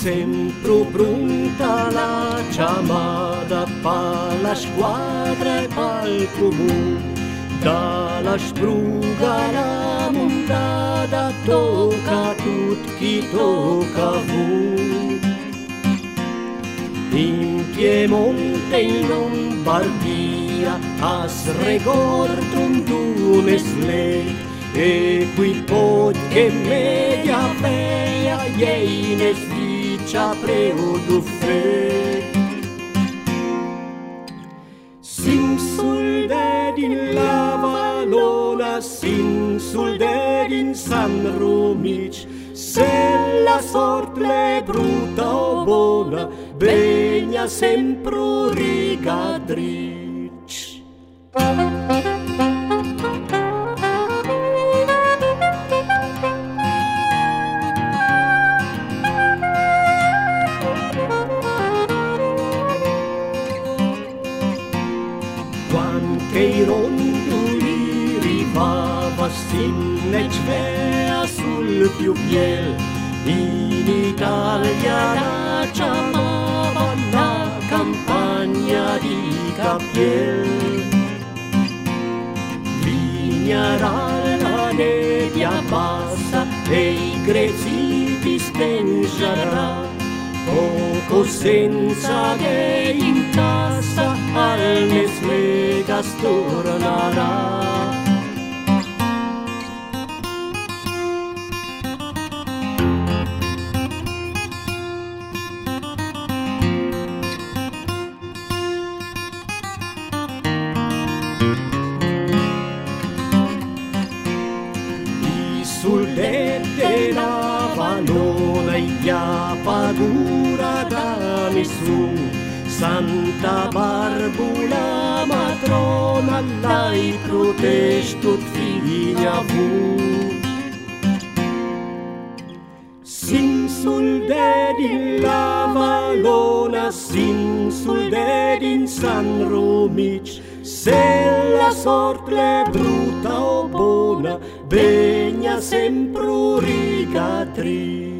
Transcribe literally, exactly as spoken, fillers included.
sempre pronta la chiamata per la squadra e per il comune. Dalla spruga la montata tocca tut chi tocca vu. In Piemonte, in Lombardia, as recordum tunes lei, e qui pot che media feia, jeine sviccia preu du fe. Sin sul ded in la Valona, sin sul ded in San Romic, se la sort le bruta o bona, begna sempre rigadric. Quante i rondoli rivava sinne svea sul più biel, in Italia la chiamava la campagna di Capiel. Vignerà la nebbia bassa e i greci ti spengerà, poco senza che in casa al mes Vegas tornerà. Sul dette la Valona e chiappadura da nessun, Santa Barbula matrona l'hai protesto figlia vu. Sin sul ded in la Valona, sin sul ded in San Romic, se la sort le bruta o bona, begna sempre rigatri.